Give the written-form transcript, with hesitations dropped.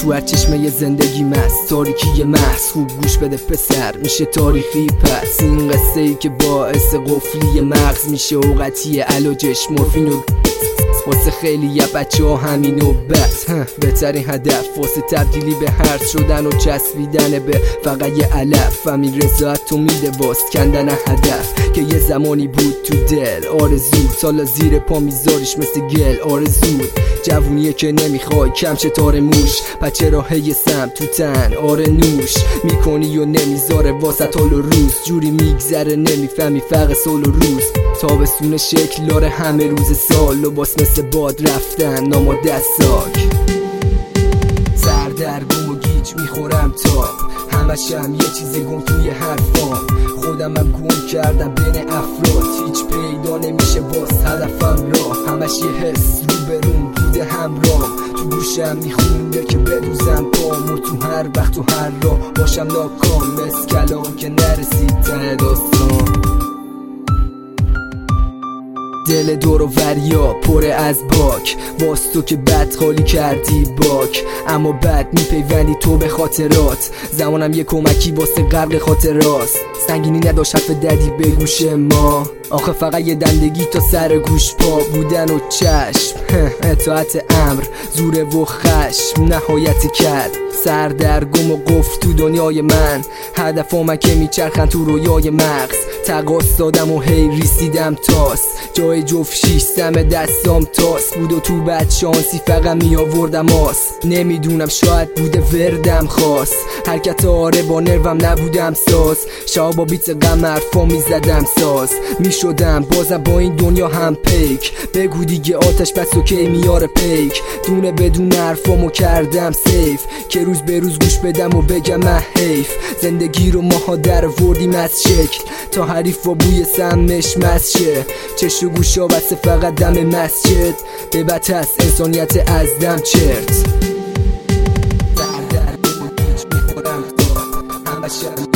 تو هر چشمه زندگی مست، تاریکی محض. خوب گوش بده پسر، میشه تاریخی پس. این قصه ای که باعث قفلی مغز میشه اوقاتی علاجش مورفین و واسه خیلی یا بچه ها همین و بس. بهترین هدف واسه تبدیلی به هرز شدن و چسبیدن به فقط یه علف. همین رضایت تو میده واست کندن هدف که یه زمانی بود تو دل آرزو، سالا زیر پا میذاریش مثل گل. آرزو جوونیه که نمیخوای کم شه تار موش، پچه راه یه سم تو تن آره نوش میکنی و نمیذاره واسه حال و روز. جوری میگذره نمیفهمی فرق سال و روز. تابستون شکل داره همه روز سال، لباس مثل باد رفتن ناماده ساک. سردرگم و گیج میخورم تاب، همشم یه چیز گم توی حرفام. خودم هم گم کردم بین افراد، هیچ پیدا نمیشه باز هدفم را. همش یه حس رو برون بوده همراه، تو گوشم میخونده که بدوزم پام. و تو هر وقت و هر راه باشم ناکام، مثل کلام که نرسید ته داستان. دل دور و وریا پر از باک، باز تو که بد خالی کردی باک. اما بد میپیوندی تو به خاطرات، زمانم یه کمکی واسه غرق خاطرات. سنگینی نداشت حرف ددی به گوش ما، آخه فقط یه دندگی تا سر گوش پا بودن و چشم. اطاعت امر زوره و خشم نهایت کرد. سردرگم و قفل تو دنیای من، هدفم که میچرخن تو رویای مغز. تقاس دادم و هی ریسیدم تاس، جای جفت شیستم دستام تاس بود و تو بد شانسی فقط می آوردم آس. نمیدونم شاید بوده وردم خواست، حرکت آره با نروم نبودم ساز. شب با بیت غم حرفا میزدم ساز، میشدم بازم با این دنیا هم پیک. بگو دیگه آتش بس و کی میاره پیک. دونه بدون حرفامو کردم سیف، که روز به روز گوش بدم و بگم من حیف. زندگی رو ماها در وردیم از شکل، تا حریف و بوی سمش مست شه. چش و گوشا بسه فقط دم مسجد، به بط هست انسانیت از دم چرت. در و گیج میخورم تا همه